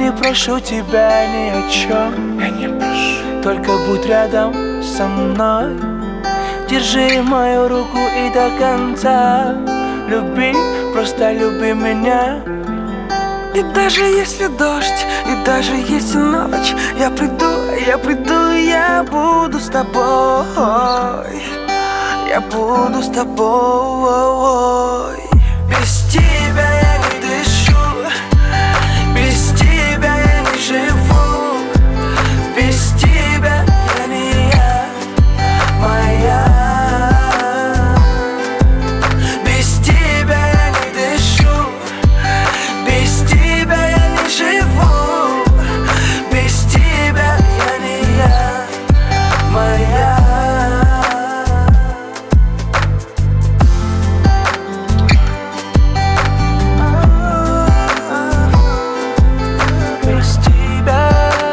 не прошу тебя ни о чем, Я не прошу. только будь рядом со мной. Держи мою руку и до конца люби, просто люби меня. И даже если дождь, и даже если ночь, я приду, и я буду с тобой. Я буду с тобой. Без тебя я не дышу, без тебя я не живу, без тебя я не я, моя. Без тебя я не дышу, без тебя я не живу, без тебя я не я, моя. Без тебя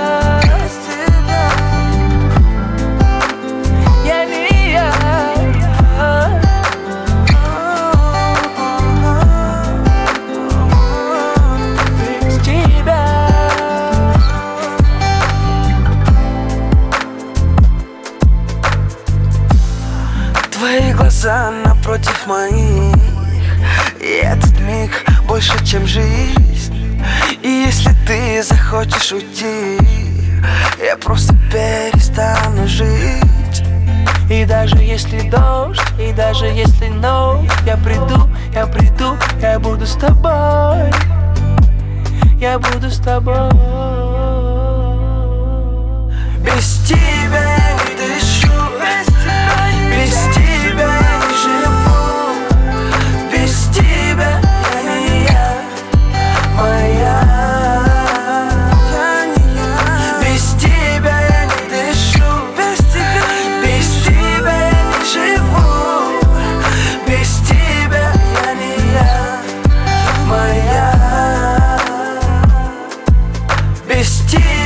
я не я. Без тебя. Твои глаза напротив моих, и этот миг больше, чем жизнь. И если ты захочешь уйти, я просто перестану жить. И даже если дождь, и даже если ночь, я приду, я буду с тобой. Я буду с тобой. Без тебя я не дышу, без тебя я не живу, без тебя я не я, моя. Без тебя я не дышу, без тебя я не живу, без тебя я не я, моя. Без тебя